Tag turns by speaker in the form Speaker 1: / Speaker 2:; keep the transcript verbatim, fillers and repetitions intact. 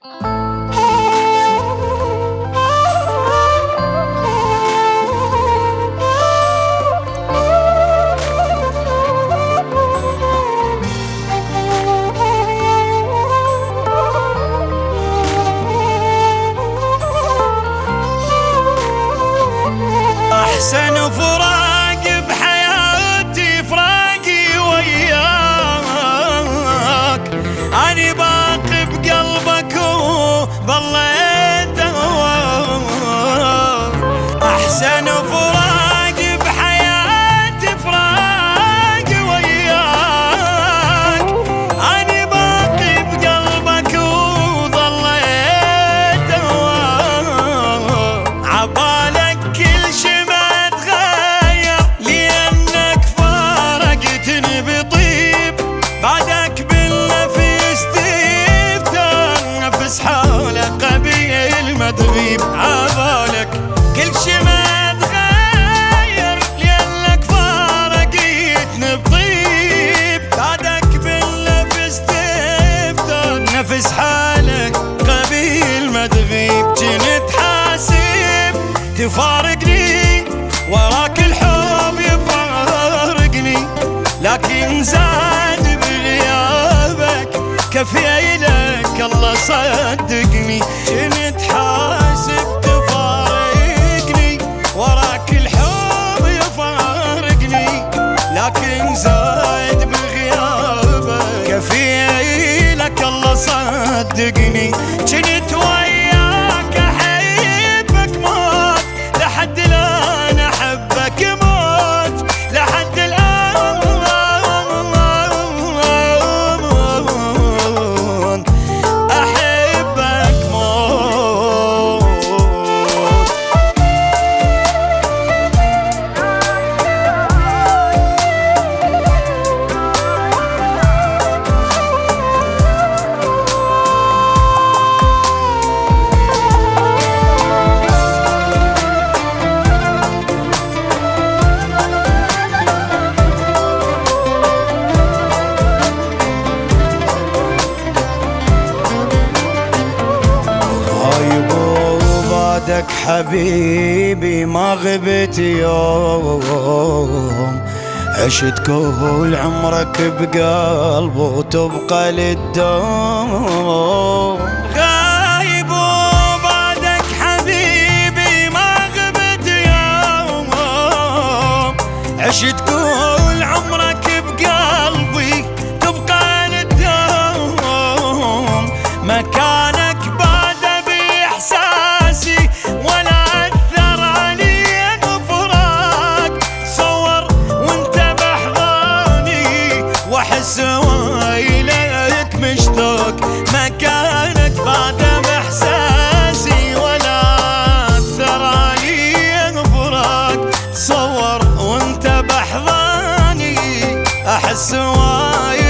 Speaker 1: أحسن فراق بحياتي فراقي وياك، أنا باقي بقلبك وظليت هواك. أحسن فراق بحياتي فراقي وياك، أنا باقي بقلبك وظليت هواك. عبالك كل شي بعدك بالنفس تفتن نفس حالك قبيل ما تغيب. عبالك كل شي ما تغير لأنك فارقتني بطيب. بعدك بالنفس تفتن نفس حالك قبيل ما تغيب. جنت حاسب تفارقني وراك الحب يفارقني، لكن زاد كفيلك الله صدقني. جنت حاسب تفارقني وراك الحب يفارقني، لكن زايد بغيابك كفيلك الله صدقني. جنت وياك احبك موت لحد الان احبك موت لحد الان بعدك حبيبي ما غبت يوم، عشت كل عمرك بقلبه وتبقى للدوم. غايب وبعدك حبيبي ما غبت يوم، عشت كل عمرك بقلبي تبقى للدوم. مكانك بعد بإحساسي ولا أثر علي فراق. صور وانت بحضاني واحس ويلك مشتاق. مكانك بعد بإحساسي ولا أثر علي فراق. صور وانت بحضاني احس ويلك